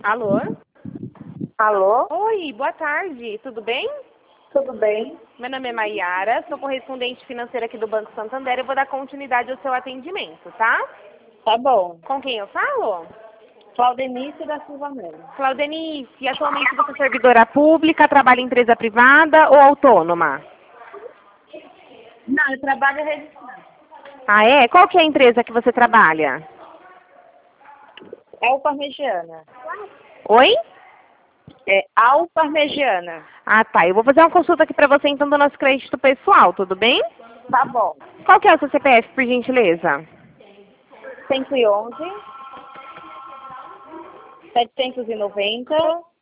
Alô? Alô? Oi, boa tarde, tudo bem? Tudo bem? Meu nome é Maiara, sou correspondente financeira aqui do Banco Santander e vou dar continuidade ao seu atendimento, tá? Tá bom. Com quem eu falo? Claudenice da Silva Melo. Claudenice, atualmente você é servidora pública, trabalha em empresa privada ou autônoma? Não, eu trabalho registrado. Ah, é? Qual que é a empresa que você trabalha? É o Parmegiana. Oi? É Al Parmegiana. Ah, tá. Eu vou fazer uma consulta aqui pra você, então, do nosso crédito pessoal, tudo bem? Tá bom. Qual que é o seu CPF, por gentileza? 111 790